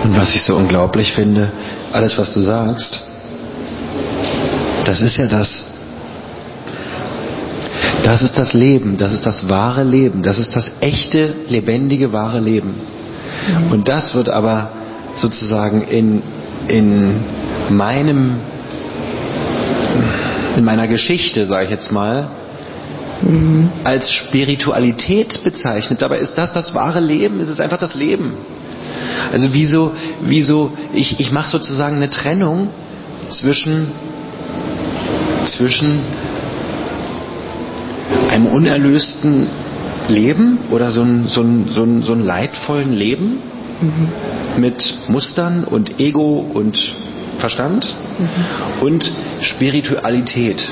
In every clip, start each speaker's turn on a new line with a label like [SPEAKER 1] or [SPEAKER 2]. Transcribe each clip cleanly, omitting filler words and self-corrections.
[SPEAKER 1] Und was ich so unglaublich finde, alles was du sagst, das ist ja das. Das ist das Leben, das ist das wahre Leben, das ist das echte, lebendige, wahre Leben. Und das wird aber sozusagen in meiner Geschichte, sage ich jetzt mal, als Spiritualität bezeichnet. Dabei ist das wahre Leben, es ist einfach das Leben. Also ich mache sozusagen eine Trennung zwischen einem unerlösten Leben oder so ein leidvollen Leben mit Mustern und Ego und Verstand und Spiritualität,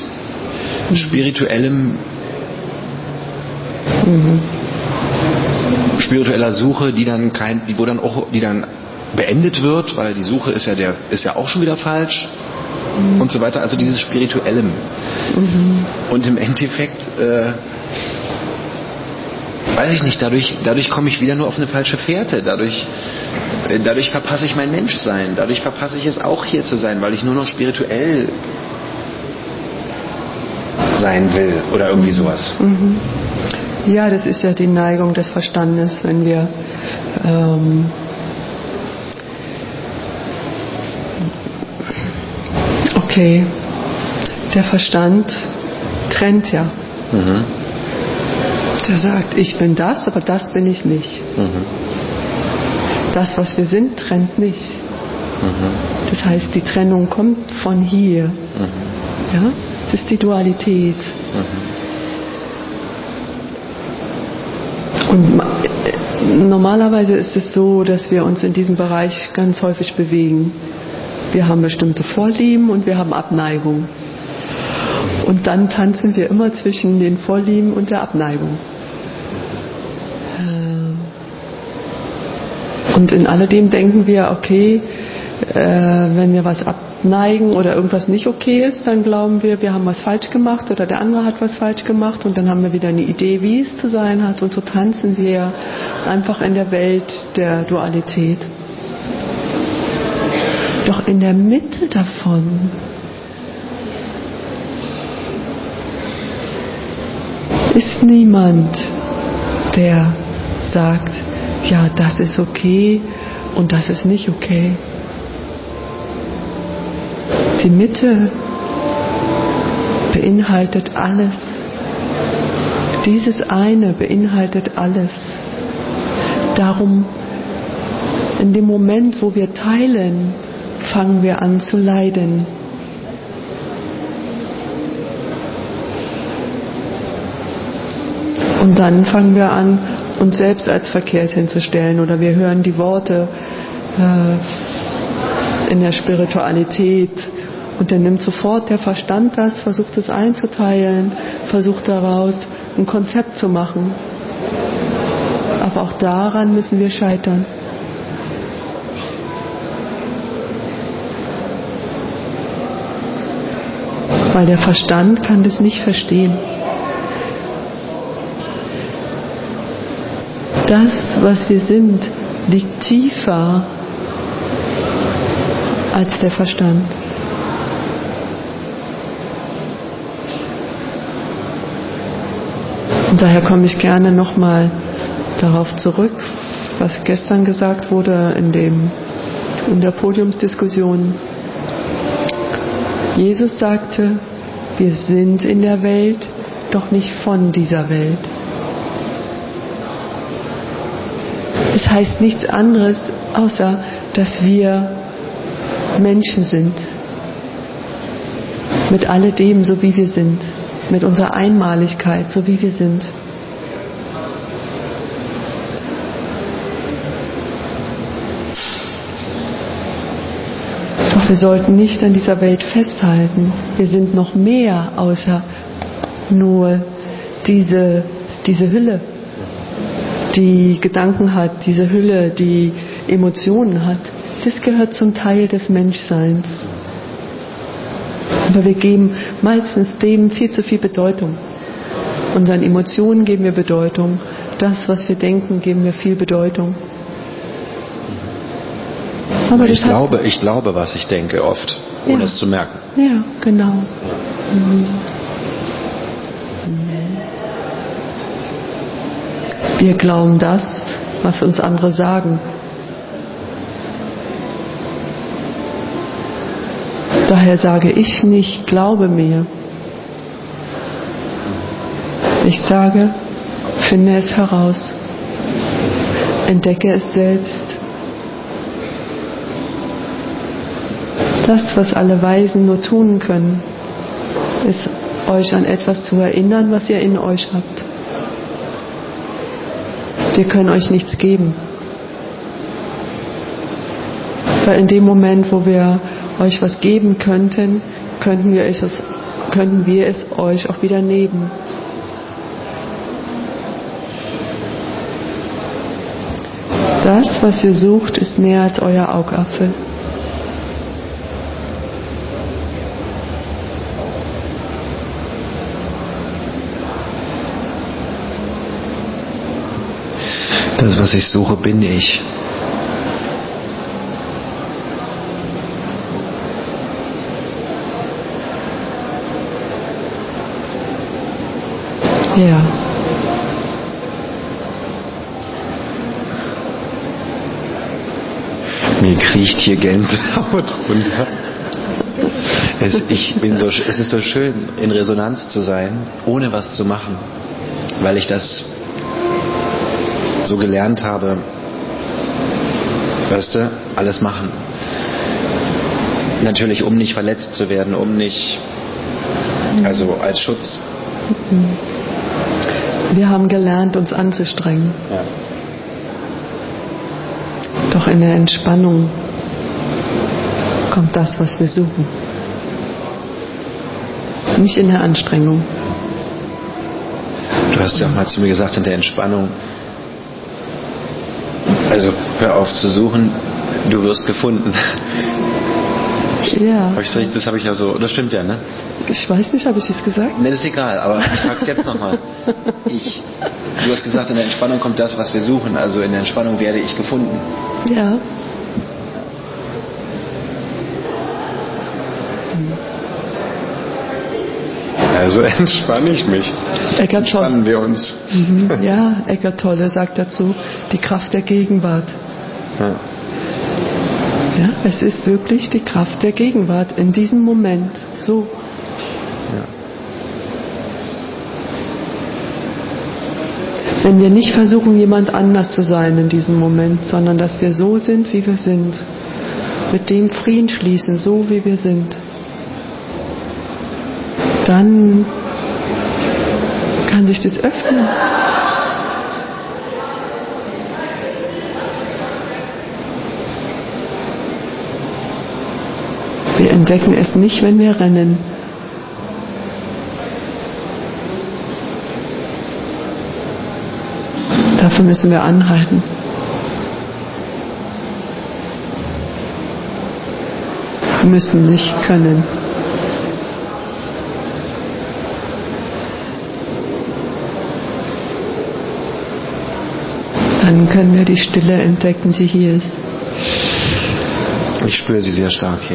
[SPEAKER 1] spiritueller Suche, die dann beendet wird, weil die Suche ist ja auch schon wieder falsch und so weiter. Also dieses Spirituellem. Und im Endeffekt weiß ich nicht, dadurch komme ich wieder nur auf eine falsche Fährte. Dadurch verpasse ich mein Menschsein. Dadurch verpasse ich es auch hier zu sein, weil ich nur noch spirituell sein will oder irgendwie sowas.
[SPEAKER 2] Ja, das ist ja die Neigung des Verstandes, wenn wir okay, der Verstand trennt ja. Der sagt, ich bin das, aber das bin ich nicht. Das, was wir sind, trennt nicht. Das heißt, die Trennung kommt von hier. Ja? Das ist die Dualität. Und normalerweise ist es so, dass wir uns in diesem Bereich ganz häufig bewegen. Wir haben bestimmte Vorlieben und wir haben Abneigung. Und dann tanzen wir immer zwischen den Vorlieben und der Abneigung. Und in alledem denken wir, okay, wenn wir was abneigen oder irgendwas nicht okay ist, dann glauben wir haben was falsch gemacht oder der andere hat was falsch gemacht und dann haben wir wieder eine Idee, wie es zu sein hat und so tanzen wir einfach in der Welt der Dualität. Doch in der Mitte davon ist niemand, der sagt, ja, das ist okay und das ist nicht okay. Die Mitte beinhaltet alles. Dieses eine beinhaltet alles. Darum, in dem Moment, wo wir teilen, fangen wir an zu leiden. Und dann fangen wir an, uns selbst als verkehrt hinzustellen. Oder wir hören die Worte in der Spiritualität. Und dann nimmt sofort der Verstand das, versucht es einzuteilen, versucht daraus ein Konzept zu machen. Aber auch daran müssen wir scheitern. Weil der Verstand kann das nicht verstehen. Das, was wir sind, liegt tiefer als der Verstand. Und daher komme ich gerne nochmal darauf zurück, was gestern gesagt wurde in der Podiumsdiskussion. Jesus sagte, wir sind in der Welt, doch nicht von dieser Welt. Es heißt nichts anderes, außer dass wir Menschen sind. Mit alledem, so wie wir sind. Mit unserer Einmaligkeit, so wie wir sind. Doch wir sollten nicht an dieser Welt festhalten. Wir sind noch mehr, außer nur diese Hülle, die Gedanken hat, diese Hülle, die Emotionen hat. Das gehört zum Teil des Menschseins. Aber wir geben meistens dem viel zu viel Bedeutung. Unseren Emotionen geben wir Bedeutung. Das, was wir denken, geben wir viel Bedeutung. Aber
[SPEAKER 1] ich glaube, was ich denke, oft, ohne es zu merken.
[SPEAKER 2] Ja, genau. Wir glauben das, was uns andere sagen. Daher sage ich nicht, glaube mir. Ich sage, finde es heraus. Entdecke es selbst. Das, was alle Weisen nur tun können, ist euch an etwas zu erinnern, was ihr in euch habt. Wir können euch nichts geben. Weil in dem Moment, wo wir euch was geben könnten, könnten wir es euch auch wieder nehmen. Das, was ihr sucht, ist näher als euer Augapfel.
[SPEAKER 1] Das, was ich suche, bin ich.
[SPEAKER 2] Ja.
[SPEAKER 1] Mir kriecht hier Gänsehaut runter. Es ist so schön, in Resonanz zu sein, ohne was zu machen, weil ich das so gelernt habe, weißt du, alles machen. Natürlich, um nicht verletzt zu werden, also als Schutz.
[SPEAKER 2] Wir haben gelernt, uns anzustrengen.
[SPEAKER 1] Ja.
[SPEAKER 2] Doch in der Entspannung kommt das, was wir suchen. Nicht in der Anstrengung.
[SPEAKER 1] Du hast ja auch mal zu mir gesagt, in der Entspannung, also hör auf zu suchen, du wirst gefunden.
[SPEAKER 2] Ja.
[SPEAKER 1] Das habe ich ja so, das stimmt ja, ne?
[SPEAKER 2] Ich weiß nicht, habe ich das gesagt?
[SPEAKER 1] Ne, das ist egal, aber ich frage es jetzt nochmal. Du hast gesagt, in der Entspannung kommt das, was wir suchen, also in der Entspannung werde ich gefunden.
[SPEAKER 2] Ja.
[SPEAKER 1] Also entspanne ich mich. Entspannen wir uns.
[SPEAKER 2] Ja, Eckhart Tolle sagt dazu, die Kraft der Gegenwart.
[SPEAKER 1] Ja.
[SPEAKER 2] Ja, es ist wirklich die Kraft der Gegenwart in diesem Moment. So.
[SPEAKER 1] Ja.
[SPEAKER 2] Wenn wir nicht versuchen, jemand anders zu sein in diesem Moment, sondern dass wir so sind, wie wir sind, mit dem Frieden schließen, so wie wir sind, dann kann sich das öffnen. Wir entdecken es nicht, wenn wir rennen. Dafür müssen wir anhalten. Wir müssen nicht können. Dann können wir die Stille entdecken, die hier ist.
[SPEAKER 1] Ich spüre sie sehr stark hier.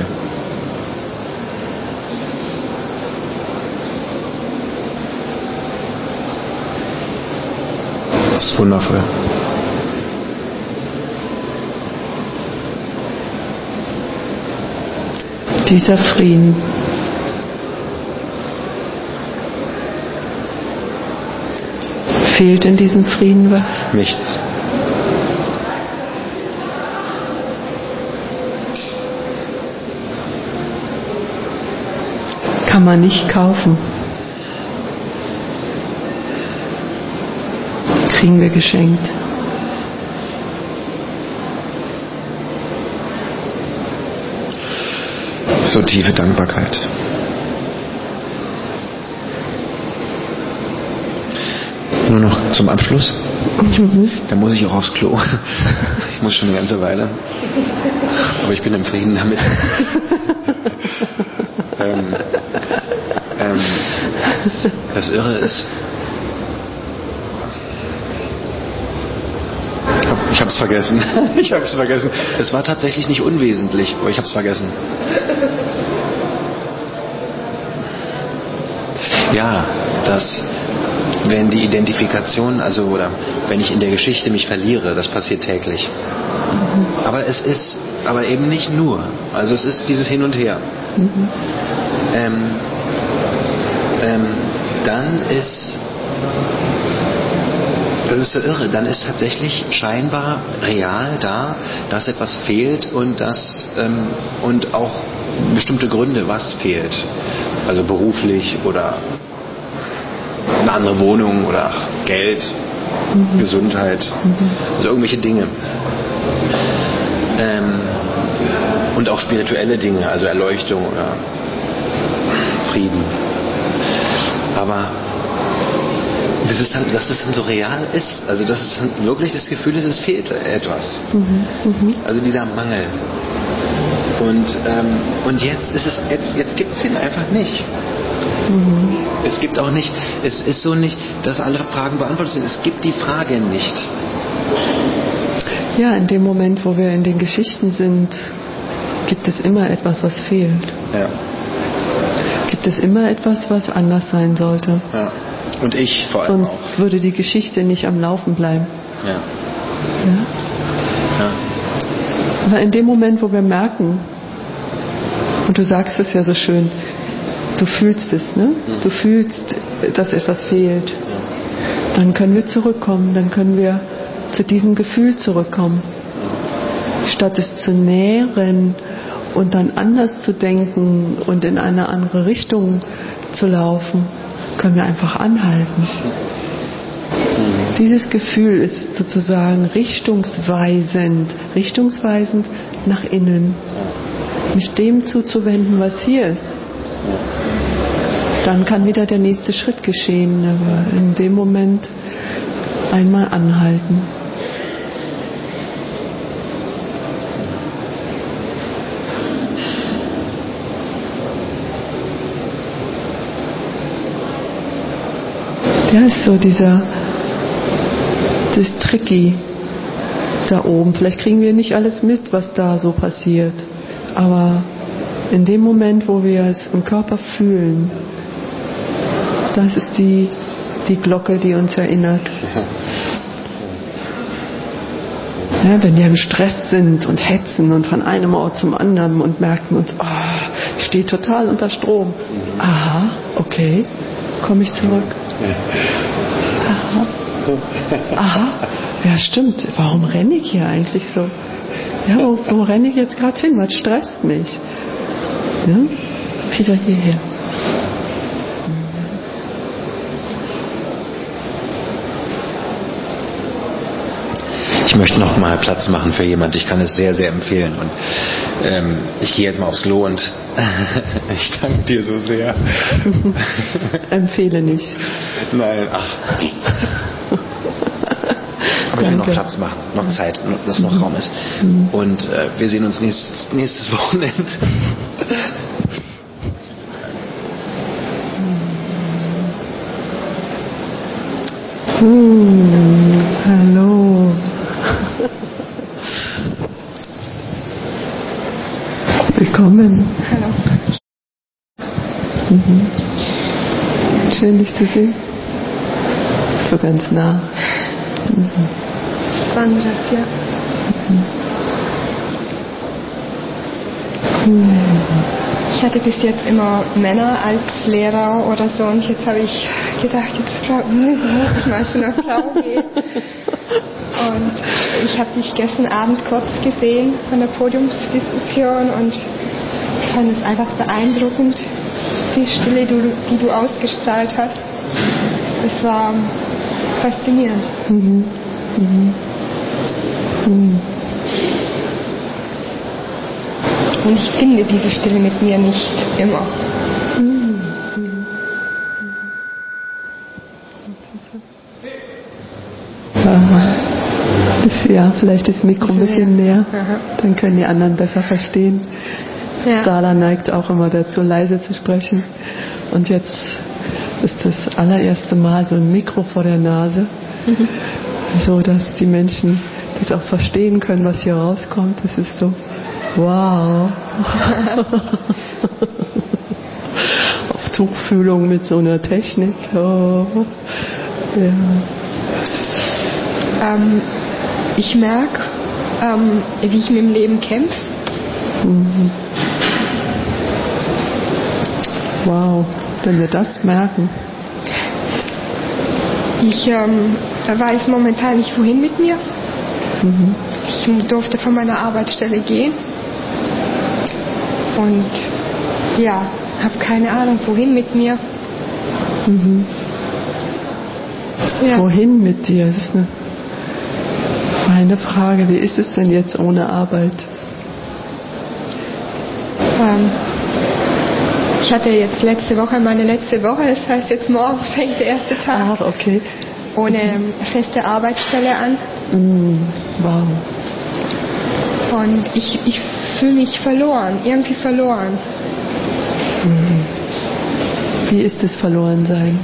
[SPEAKER 1] Das ist wundervoll.
[SPEAKER 2] Dieser Frieden. Fehlt in diesem Frieden was?
[SPEAKER 1] Nichts.
[SPEAKER 2] Kann man nicht kaufen. Kriegen wir geschenkt.
[SPEAKER 1] So tiefe Dankbarkeit. Nur noch zum Abschluss. Da muss ich auch aufs Klo. Ich muss schon eine ganze Weile. Aber ich bin im Frieden damit. Das Irre ist, Ich habe es vergessen. Ich habe es vergessen. Es war tatsächlich nicht unwesentlich, aber ich habe es vergessen. Ja, dass wenn die Identifikation, also oder wenn ich in der Geschichte mich verliere, das passiert täglich. Aber es ist, aber eben nicht nur. Also es ist dieses Hin und Her. Dann ist, das ist so irre, dann ist tatsächlich scheinbar real da, dass etwas fehlt und und auch bestimmte Gründe, was fehlt. Also beruflich oder eine andere Wohnung oder Geld, Gesundheit, also irgendwelche Dinge. Und auch spirituelle Dinge, also Erleuchtung oder Frieden. Aber dass es dann so real ist, also dass es dann wirklich das Gefühl ist, es fehlt etwas. Also dieser Mangel. Und jetzt ist es, jetzt gibt es ihn einfach nicht. Es gibt auch nicht, es ist so nicht, dass alle Fragen beantwortet sind. Es gibt die Frage nicht.
[SPEAKER 2] Ja, in dem Moment, wo wir in den Geschichten sind, gibt es immer etwas, was fehlt.
[SPEAKER 1] Ja.
[SPEAKER 2] Gibt es immer etwas, was anders sein sollte.
[SPEAKER 1] Ja. Und ich vor allem
[SPEAKER 2] Sonst
[SPEAKER 1] auch.
[SPEAKER 2] würde die Geschichte nicht am Laufen bleiben.
[SPEAKER 1] Ja.
[SPEAKER 2] Ja?
[SPEAKER 1] Ja.
[SPEAKER 2] Aber in dem Moment, wo wir merken, und du sagst es ja so schön, du fühlst es, ne? Du fühlst, dass etwas fehlt. Dann können wir zurückkommen, dann können wir zu diesem Gefühl zurückkommen. Statt es zu nähren und dann anders zu denken und in eine andere Richtung zu laufen, können wir einfach anhalten. Dieses Gefühl ist sozusagen richtungsweisend nach innen. Mich dem zuzuwenden, was hier ist. Dann kann wieder der nächste Schritt geschehen, aber in dem Moment einmal anhalten. Ja, ist so das Tricky da oben. Vielleicht kriegen wir nicht alles mit, was da so passiert. Aber in dem Moment, wo wir es im Körper fühlen, das ist die Glocke, die uns erinnert. Ja, wenn wir im Stress sind und hetzen und von einem Ort zum anderen und merken uns, ich stehe total unter Strom. Aha, okay, komme ich zurück. Aha, ja stimmt, warum renne ich hier eigentlich so? Ja, wo renne ich jetzt gerade hin? Was stresst mich? Ja? Wieder hierher.
[SPEAKER 1] Ich möchte noch mal Platz machen für jemand. Ich kann es sehr, sehr empfehlen. Und ich gehe jetzt mal aufs Klo und ich danke dir so sehr.
[SPEAKER 2] Empfehle nicht.
[SPEAKER 1] Nein, Aber ich will noch Platz machen, noch Zeit, dass noch Raum ist. Und wir sehen uns nächstes Wochenende.
[SPEAKER 2] Hallo. Willkommen.
[SPEAKER 3] Hallo.
[SPEAKER 2] Schön, dich zu sehen. So ganz nah.
[SPEAKER 3] Sandra, ja. Ich hatte bis jetzt immer Männer als Lehrer oder so und jetzt habe ich gedacht, jetzt muss ich mal zu einer Frau gehen. Und ich habe dich gestern Abend kurz gesehen von der Podiumsdiskussion und ich fand es einfach beeindruckend, die Stille, die du ausgestrahlt hast. Es war faszinierend. Und ich finde diese Stille mit mir nicht immer.
[SPEAKER 2] Ja, vielleicht ist das Mikro ein bisschen näher. Dann können die anderen besser verstehen. Ja. Sala neigt auch immer dazu, leise zu sprechen. Und jetzt ist das allererste Mal so ein Mikro vor der Nase, so dass die Menschen, das auch verstehen können, was hier rauskommt. Das ist so, wow. Auf Tuchfühlung mit so einer Technik. Oh. Ja.
[SPEAKER 3] Ich merke, wie ich mit dem Leben kämpfe.
[SPEAKER 2] Mhm. Wow, wenn wir das merken.
[SPEAKER 3] Ich weiß momentan nicht, wohin mit mir.
[SPEAKER 2] Mhm.
[SPEAKER 3] Ich durfte von meiner Arbeitsstelle gehen. Und ja, habe keine Ahnung, wohin mit mir.
[SPEAKER 2] Mhm.
[SPEAKER 3] Ja.
[SPEAKER 2] Wohin mit dir? Das ist eine Frage. Wie ist es denn jetzt ohne Arbeit?
[SPEAKER 3] Ich hatte jetzt meine letzte Woche, das heißt jetzt morgen fängt der erste Tag.
[SPEAKER 2] Ah, okay.
[SPEAKER 3] Ohne feste Arbeitsstelle an.
[SPEAKER 2] Wow.
[SPEAKER 3] Und ich fühle mich verloren, irgendwie verloren.
[SPEAKER 2] Wie ist es Verlorensein?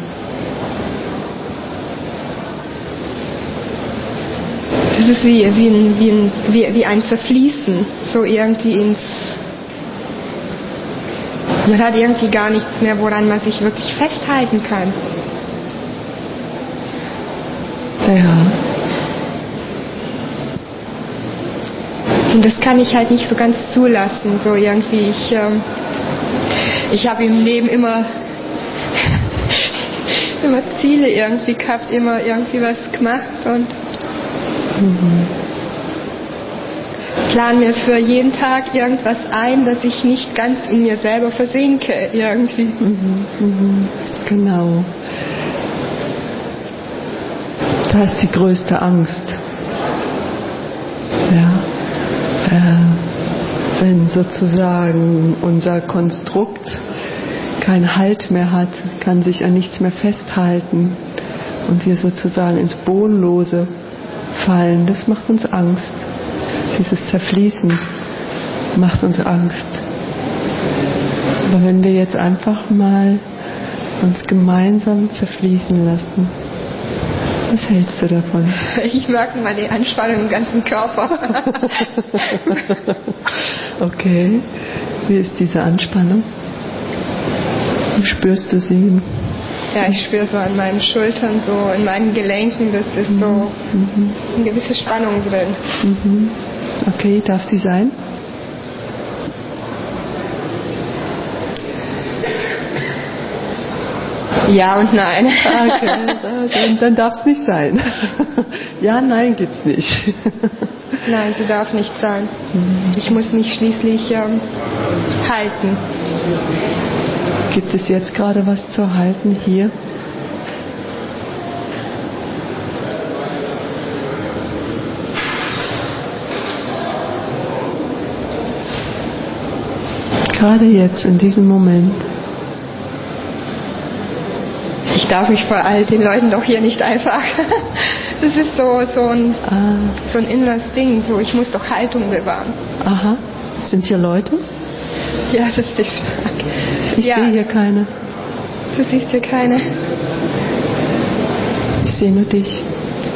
[SPEAKER 3] Das ist wie ein Zerfließen, so irgendwie man hat irgendwie gar nichts mehr, woran man sich wirklich festhalten kann.
[SPEAKER 2] Ja.
[SPEAKER 3] Und das kann ich halt nicht so ganz zulassen, so irgendwie. Ich habe im Leben immer Ziele irgendwie gehabt, immer irgendwie was gemacht und plan mir für jeden Tag irgendwas ein, dass ich nicht ganz in mir selber versinke irgendwie.
[SPEAKER 2] Genau. Da ist die größte Angst. Ja. Wenn sozusagen unser Konstrukt keinen Halt mehr hat, kann sich an nichts mehr festhalten und wir sozusagen ins Bodenlose fallen, das macht uns Angst. Dieses Zerfließen macht uns Angst. Aber wenn wir jetzt einfach mal uns gemeinsam zerfließen lassen, was hältst du davon?
[SPEAKER 3] Ich merke meine Anspannung im ganzen Körper.
[SPEAKER 2] Okay. Wie ist diese Anspannung? Wie spürst du sie?
[SPEAKER 3] Ja, ich spüre so an meinen Schultern, so in meinen Gelenken, das ist so eine gewisse Spannung drin.
[SPEAKER 2] Okay, darf sie sein?
[SPEAKER 3] Ja und nein.
[SPEAKER 2] Okay, dann darf es nicht sein. Ja, nein gibt's nicht.
[SPEAKER 3] Nein, sie darf nicht sein. Ich muss mich schließlich halten.
[SPEAKER 2] Gibt es jetzt gerade was zu halten hier? Gerade jetzt, in diesem Moment.
[SPEAKER 3] Ich darf mich vor all den Leuten doch hier nicht einfach. Das ist so ein inneres Ding. So, ich muss doch Haltung bewahren.
[SPEAKER 2] Aha. Sind hier Leute?
[SPEAKER 3] Ja, das ist die Frage.
[SPEAKER 2] Ich sehe hier keine.
[SPEAKER 3] Du siehst hier keine.
[SPEAKER 2] Ich sehe nur dich.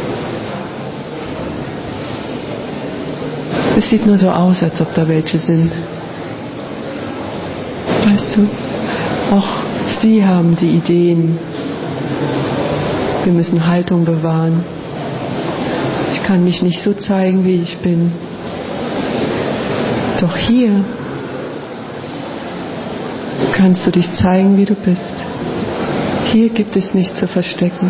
[SPEAKER 2] Es sieht nur so aus, als ob da welche sind. Weißt du, auch sie haben die Ideen. Wir müssen Haltung bewahren. Ich kann mich nicht so zeigen, wie ich bin. Doch hier kannst du dich zeigen, wie du bist. Hier gibt es nichts zu verstecken.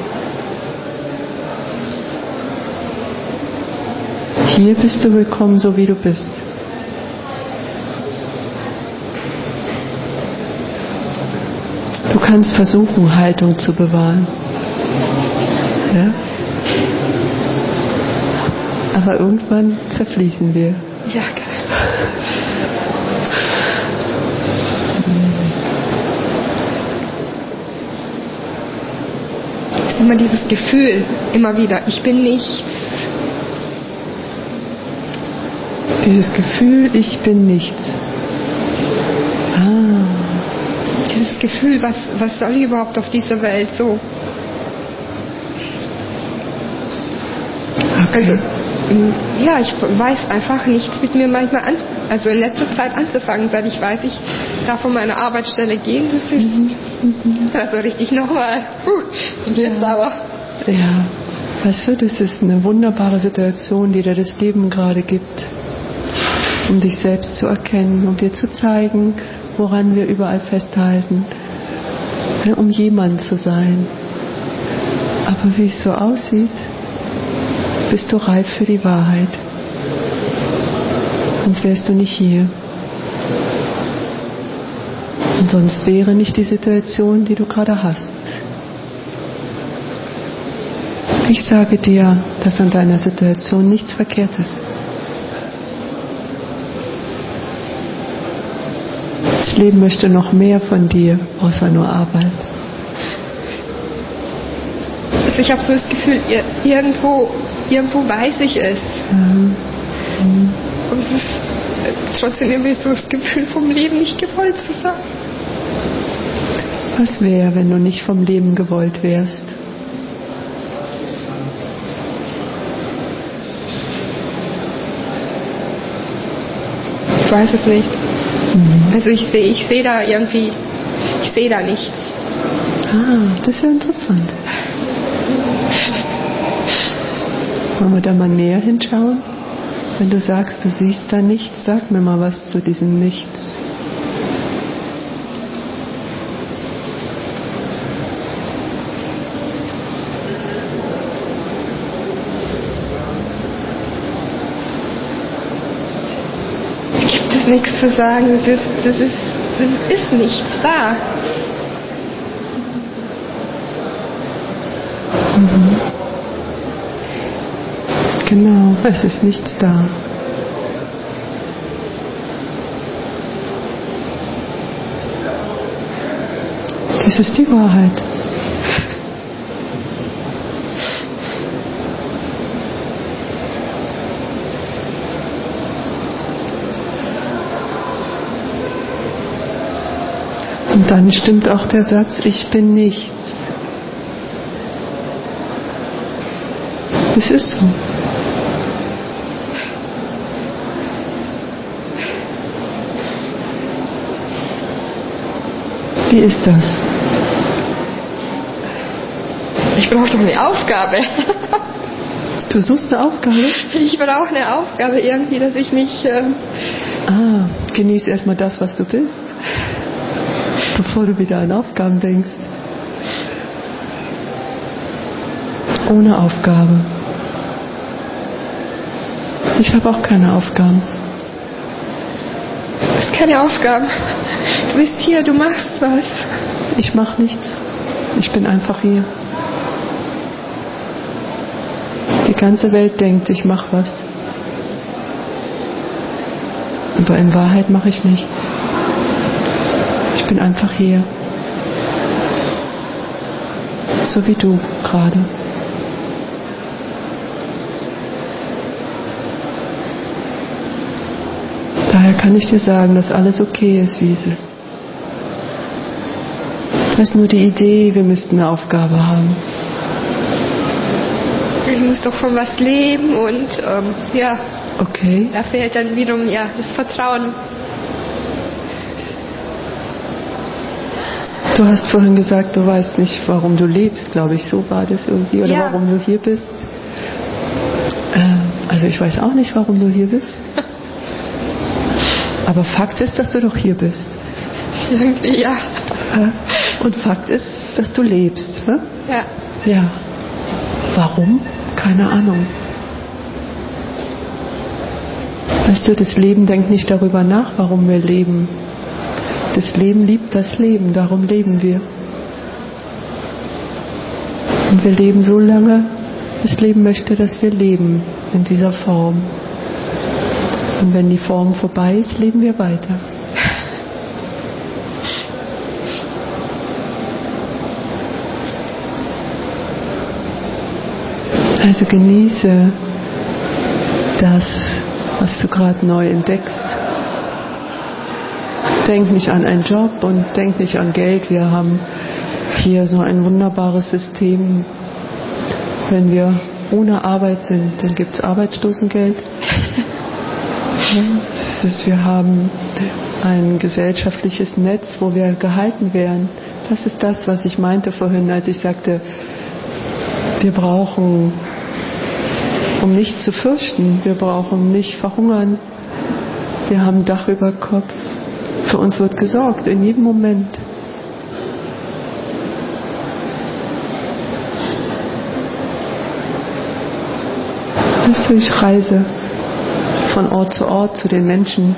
[SPEAKER 2] Hier bist du willkommen, so wie du bist. Du kannst versuchen, Haltung zu bewahren. Ja? Aber irgendwann zerfließen wir.
[SPEAKER 3] Ja, geil. Es ist immer dieses Gefühl, immer wieder, ich bin nichts.
[SPEAKER 2] Dieses Gefühl, ich bin nichts.
[SPEAKER 3] Dieses Gefühl, was soll ich überhaupt auf dieser Welt so?
[SPEAKER 2] Okay.
[SPEAKER 3] Also, ja, ich weiß einfach nichts mit mir manchmal also in letzter Zeit anzufangen, seit ich weiß, ich darf von meiner Arbeitsstelle gehen. Das ist also richtig nochmal. Jetzt aber.
[SPEAKER 2] Ja, weißt du, das ist eine wunderbare Situation, die dir das Leben gerade gibt, um dich selbst zu erkennen, um dir zu zeigen, woran wir überall festhalten, um jemand zu sein. Aber wie es so aussieht, bist du reif für die Wahrheit. Sonst wärst du nicht hier. Und sonst wäre nicht die Situation, die du gerade hast. Ich sage dir, dass an deiner Situation nichts verkehrt ist. Das Leben möchte noch mehr von dir, außer nur Arbeit.
[SPEAKER 3] Also ich habe so das Gefühl, irgendwo weiß ich es. Und es ist trotzdem irgendwie so das Gefühl, vom Leben nicht gewollt zu sein.
[SPEAKER 2] Was wäre, wenn du nicht vom Leben gewollt wärst?
[SPEAKER 3] Ich weiß es nicht. Also ich sehe da irgendwie, ich sehe da nichts.
[SPEAKER 2] Ah, das ist ja interessant. Wollen wir da mal näher hinschauen? Wenn du sagst, du siehst da nichts, sag mir mal was zu diesem Nichts.
[SPEAKER 3] Gibt es nichts zu sagen, es ist nichts da.
[SPEAKER 2] Genau, es ist nichts da. Das ist die Wahrheit. Und dann stimmt auch der Satz, ich bin nichts. Es ist so. Wie ist das?
[SPEAKER 3] Ich brauche doch eine Aufgabe.
[SPEAKER 2] Du suchst eine Aufgabe?
[SPEAKER 3] Ich brauche eine Aufgabe irgendwie, dass ich mich...
[SPEAKER 2] genieß erstmal das, was du bist, bevor du wieder an Aufgaben denkst. Ohne Aufgabe. Ich habe auch keine Aufgaben.
[SPEAKER 3] Du hast keine Aufgaben. Du bist hier, du machst was.
[SPEAKER 2] Ich mache nichts. Ich bin einfach hier. Die ganze Welt denkt, ich mache was. Aber in Wahrheit mache ich nichts. Ich bin einfach hier. So wie du gerade. Daher kann ich dir sagen, dass alles okay ist, wie es ist. Das ist nur die Idee, wir müssten eine Aufgabe haben.
[SPEAKER 3] Ich muss doch von was leben und ja.
[SPEAKER 2] Okay.
[SPEAKER 3] Da fehlt dann wiederum ja das Vertrauen.
[SPEAKER 2] Du hast vorhin gesagt, du weißt nicht, warum du lebst, glaube ich, so war das irgendwie, oder warum du hier bist. Also ich weiß auch nicht, warum du hier bist. Aber Fakt ist, dass du doch hier bist.
[SPEAKER 3] Irgendwie, ja.
[SPEAKER 2] Und Fakt ist, dass du lebst.
[SPEAKER 3] Ja.
[SPEAKER 2] Ja. Warum? Keine Ahnung. Weißt du, das Leben denkt nicht darüber nach, warum wir leben. Das Leben liebt das Leben, darum leben wir. Und wir leben so lange, das Leben möchte, dass wir leben in dieser Form. Und wenn die Form vorbei ist, leben wir weiter. Also genieße das, was du gerade neu entdeckst. Denk nicht an einen Job und denk nicht an Geld. Wir haben hier so ein wunderbares System. Wenn wir ohne Arbeit sind, dann gibt es Arbeitslosengeld. Wir haben ein gesellschaftliches Netz, wo wir gehalten werden. Das ist das, was ich meinte vorhin, als ich sagte, wir brauchen, um nicht zu fürchten, wir brauchen nicht verhungern. Wir haben ein Dach über dem Kopf. Für uns wird gesorgt, in jedem Moment. Ich reise von Ort zu den Menschen.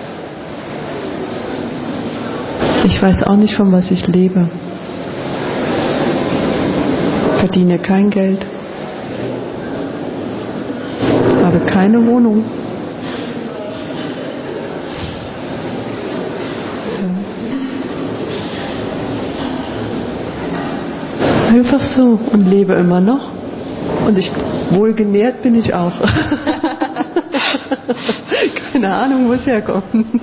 [SPEAKER 2] Ich weiß auch nicht, von was ich lebe. Verdiene kein Geld. Habe keine Wohnung. Einfach so und lebe immer noch. Und wohlgenährt bin ich auch. Keine Ahnung, wo es herkommt.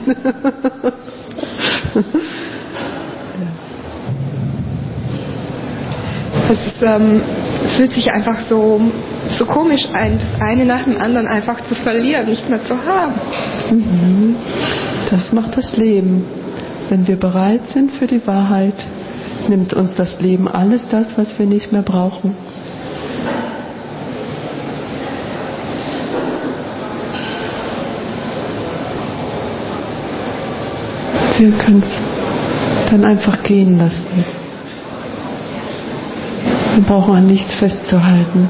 [SPEAKER 3] Es fühlt sich einfach so komisch ein, das eine nach dem anderen einfach zu verlieren, nicht mehr zu haben.
[SPEAKER 2] Das macht das Leben. Wenn wir bereit sind für die Wahrheit, nimmt uns das Leben alles das, was wir nicht mehr brauchen. Wir können es dann einfach gehen lassen. Wir brauchen an nichts festzuhalten.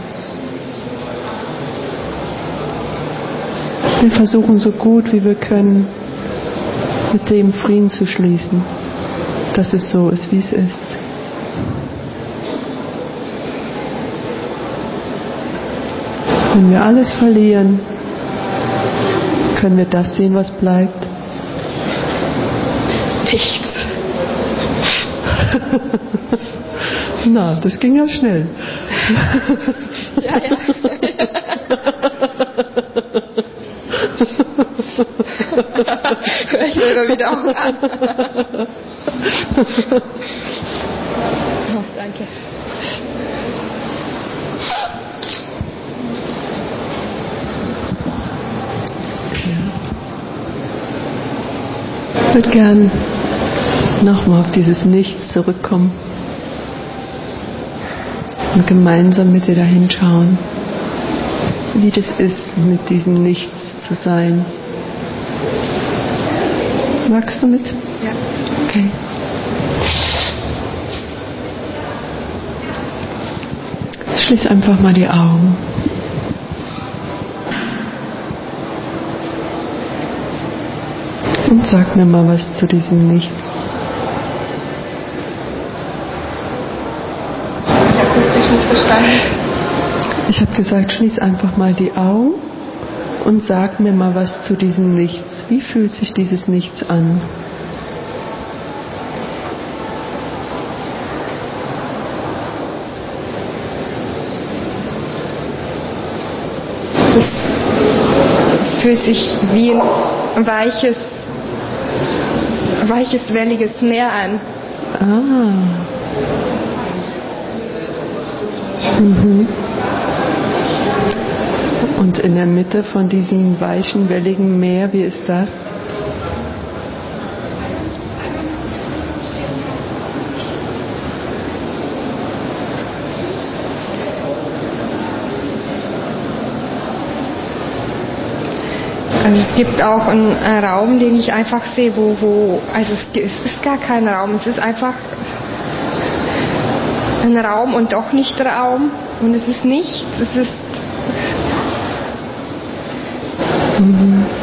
[SPEAKER 2] Wir versuchen so gut wie wir können, mit dem Frieden zu schließen, dass es so ist, wie es ist. Wenn wir alles verlieren, können wir das sehen, was bleibt.
[SPEAKER 3] Nichts.
[SPEAKER 2] Na, das ging ja schnell.
[SPEAKER 3] Ja. Hör ich mir wieder auch an. Oh, danke.
[SPEAKER 2] Ich würde gern nochmal auf dieses Nichts zurückkommen und gemeinsam mit dir dahin schauen, wie das ist, mit diesem Nichts zu sein. Magst du mit?
[SPEAKER 3] Ja.
[SPEAKER 2] Okay. Schließ einfach mal die Augen. Und sag mir mal was zu diesem Nichts.
[SPEAKER 3] Ich habe akustisch nicht verstanden.
[SPEAKER 2] Ich habe gesagt, schließ einfach mal die Augen und sag mir mal was zu diesem Nichts. Wie fühlt sich dieses Nichts an?
[SPEAKER 3] Es fühlt sich wie ein weiches, welliges Meer an.
[SPEAKER 2] Und in der Mitte von diesem weichen, welligen Meer, wie ist das?
[SPEAKER 3] Also es gibt auch einen Raum, den ich einfach sehe, also es ist gar kein Raum, es ist einfach ein Raum und doch nicht Raum und es ist nichts, es ist